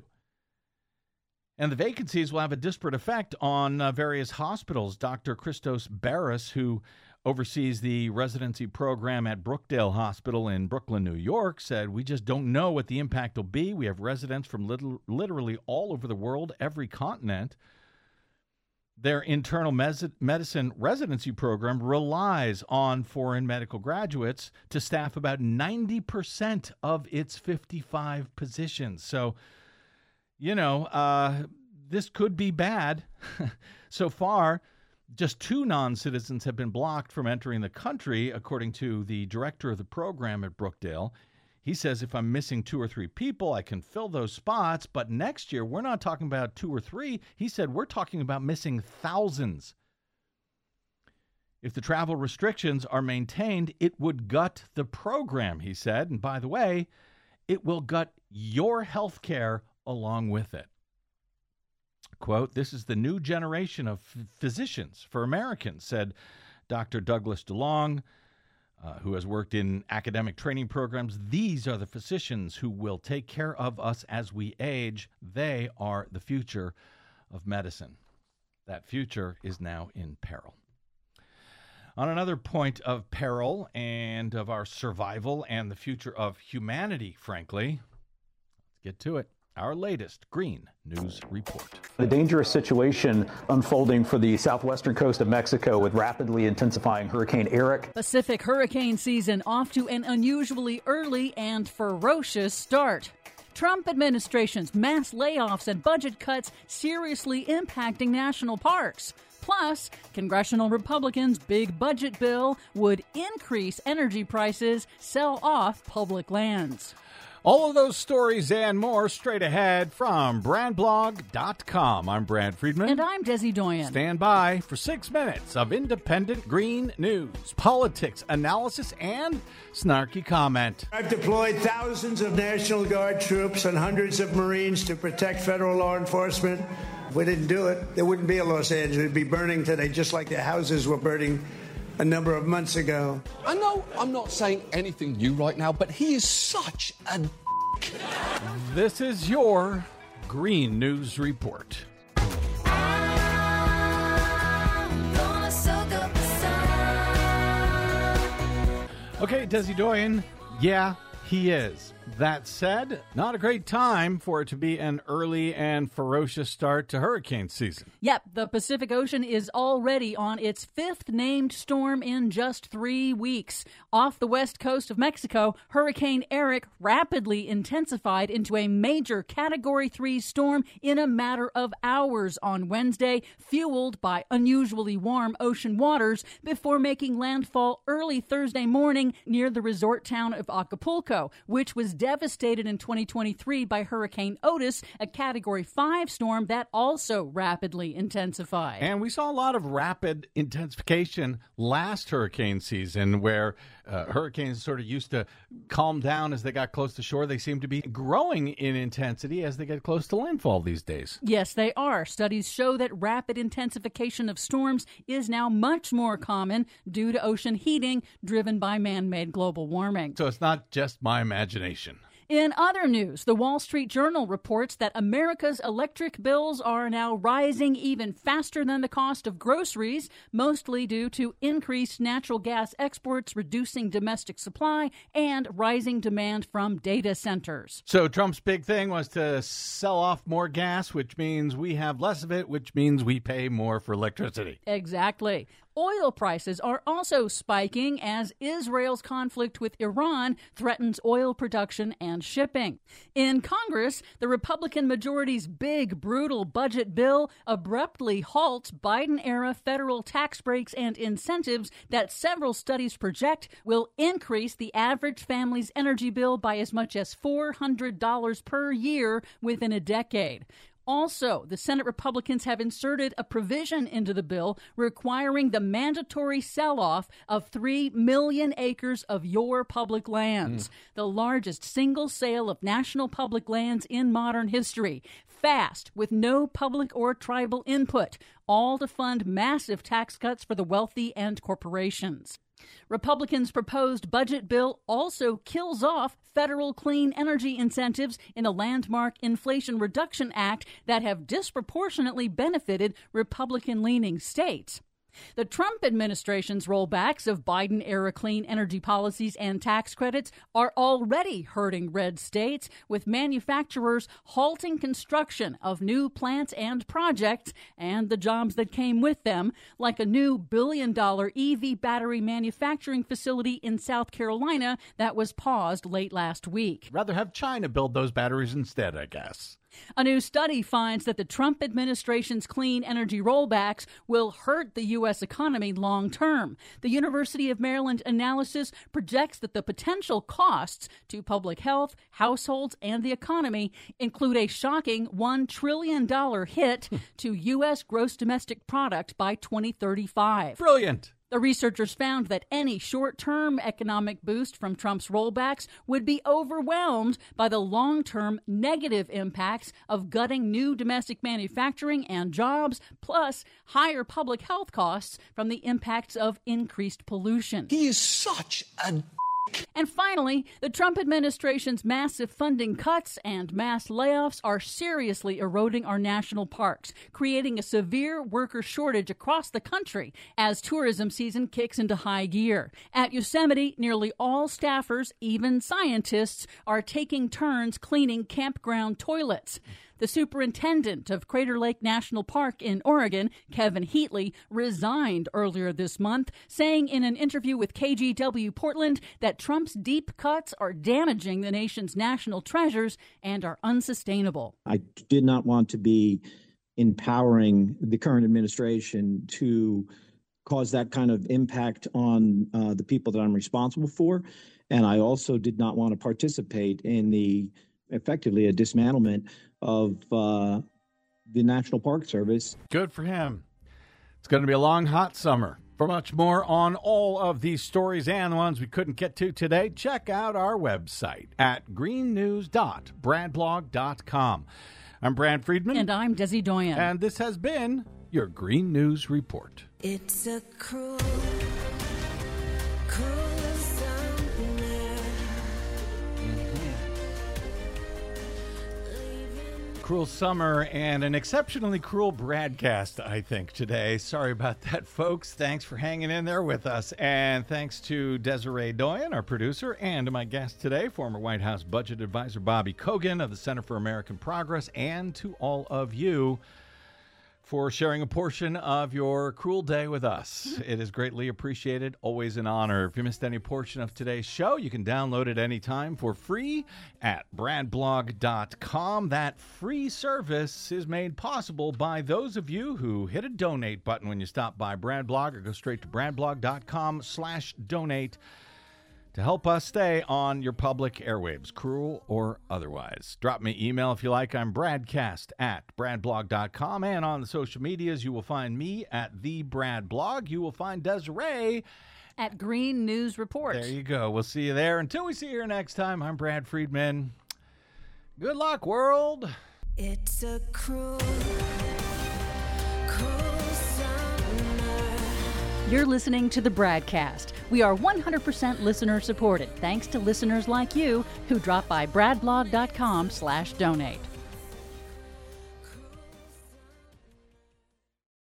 And the vacancies will have a disparate effect on uh, various hospitals. Doctor Christos Barras, who oversees the residency program at Brookdale Hospital in Brooklyn, New York, said, "We just don't know what the impact will be. We have residents from lit- literally all over the world, every continent. Their internal mes- medicine residency program relies on foreign medical graduates to staff about ninety percent of its fifty-five positions." So you know, uh, this could be bad. So far, just two non-citizens have been blocked from entering the country, according to the director of the program at Brookdale. He says if I'm missing two or three people, I can fill those spots. But next year, we're not talking about two or three. He said we're talking about missing thousands. If the travel restrictions are maintained, it would gut the program, he said. And by the way, it will gut your health care along with it. Quote, this is the new generation of f- physicians for Americans, said Doctor Douglas DeLong, uh, who has worked in academic training programs. These are the physicians who will take care of us as we age. They are the future of medicine. That future is now in peril. On another point of peril and of our survival and the future of humanity, frankly, let's get to it. Our latest Green News Report. A dangerous situation unfolding for the southwestern coast of Mexico with rapidly intensifying Hurricane Eric. Pacific hurricane season off to an unusually early and ferocious start. Trump administration's mass layoffs and budget cuts seriously impacting national parks. Plus, congressional Republicans' big budget bill would increase energy prices, sell off public lands. All of those stories and more straight ahead from brand blog dot com. I'm Brad Friedman. And I'm Desi Doyen. Stand by for six minutes of independent green news, politics, analysis, and snarky comment. I've deployed thousands of National Guard troops and hundreds of Marines to protect federal law enforcement. If we didn't do it, there wouldn't be a Los Angeles. It would be burning today, just like the houses were burning a number of months ago. I know I'm not saying anything new right now, but he is such a d- This is your Green News Report. Okay, Desi Doyen, yeah, he is. That said, not a great time for it to be an early and ferocious start to hurricane season. Yep, the Pacific Ocean is already on its fifth named storm in just three weeks. Off the west coast of Mexico, Hurricane Eric rapidly intensified into a major Category three storm in a matter of hours on Wednesday, fueled by unusually warm ocean waters, before making landfall early Thursday morning near the resort town of Acapulco, which was devastated in twenty twenty-three by Hurricane Otis, a Category five storm that also rapidly intensified. And we saw a lot of rapid intensification last hurricane season, where uh, hurricanes sort of used to calm down as they got close to shore. They seem to be growing in intensity as they get close to landfall these days. Yes, they are. Studies show that rapid intensification of storms is now much more common due to ocean heating driven by man-made global warming. So it's not just my imagination. In other news, the Wall Street Journal reports that America's electric bills are now rising even faster than the cost of groceries, mostly due to increased natural gas exports, reducing domestic supply, and rising demand from data centers. So Trump's big thing was to sell off more gas, which means we have less of it, which means we pay more for electricity. Exactly. Oil prices are also spiking as Israel's conflict with Iran threatens oil production and shipping. In Congress, the Republican majority's big, brutal budget bill abruptly halts Biden-era federal tax breaks and incentives that several studies project will increase the average family's energy bill by as much as four hundred dollars per year within a decade. Also, the Senate Republicans have inserted a provision into the bill requiring the mandatory sell-off of three million acres of your public lands, mm. the largest single sale of national public lands in modern history. Fast, with no public or tribal input, all to fund massive tax cuts for the wealthy and corporations. Republicans' proposed budget bill also kills off federal clean energy incentives in a landmark Inflation Reduction Act that have disproportionately benefited Republican-leaning states. The Trump administration's rollbacks of Biden-era clean energy policies and tax credits are already hurting red states, with manufacturers halting construction of new plants and projects and the jobs that came with them, like a new billion-dollar E V battery manufacturing facility in South Carolina that was paused late last week. Rather have China build those batteries instead, I guess. A new study finds that the Trump administration's clean energy rollbacks will hurt the U S economy long term. The University of Maryland analysis projects that the potential costs to public health, households, and the economy include a shocking one trillion dollars hit to U S gross domestic product by twenty thirty-five. Brilliant. The researchers found that any short-term economic boost from Trump's rollbacks would be overwhelmed by the long-term negative impacts of gutting new domestic manufacturing and jobs, plus higher public health costs from the impacts of increased pollution. He is such a... And finally, the Trump administration's massive funding cuts and mass layoffs are seriously eroding our national parks, creating a severe worker shortage across the country as tourism season kicks into high gear. At Yosemite, nearly all staffers, even scientists, are taking turns cleaning campground toilets. The superintendent of Crater Lake National Park in Oregon, Kevin Heatley, resigned earlier this month, saying in an interview with K G W Portland that Trump's deep cuts are damaging the nation's national treasures and are unsustainable. I did not want to be empowering the current administration to cause that kind of impact on uh, the people that I'm responsible for. And I also did not want to participate in the effectively a dismantlement of uh, the National Park Service. Good for him. It's going to be a long, hot summer. For much more on all of these stories and the ones we couldn't get to today, check out our website at green news dot brad blog dot com. I'm Brad Friedman. And I'm Desi Doyen. And this has been your Green News Report. It's a cruel, cruel Cruel summer and an exceptionally cruel broadcast, I think, today. Sorry about that, folks. Thanks for hanging in there with us. And thanks to Desiree Doyen, our producer, and to my guest today, former White House Budget Advisor Bobby Kogan of the Center for American Progress, and to all of you for sharing a portion of your cruel day with us. It is greatly appreciated, always an honor. If you missed any portion of today's show, you can download it anytime for free at brad blog dot com. That free service is made possible by those of you who hit a donate button when you stop by BradBlog, or go straight to brad blog dot com slash donate to help us stay on your public airwaves, cruel or otherwise. Drop me an email if you like. I'm bradcast at brad blog dot com. And on the social medias, you will find me at the Brad Blog. You will find Desiree at Green News Report. There you go. We'll see you there. Until we see you here next time, I'm Brad Friedman. Good luck, world. It's a cruel, cruel summer. You're listening to the Bradcast. We are one hundred percent listener supported, thanks to listeners like you who drop by brad blog dot com slash donate.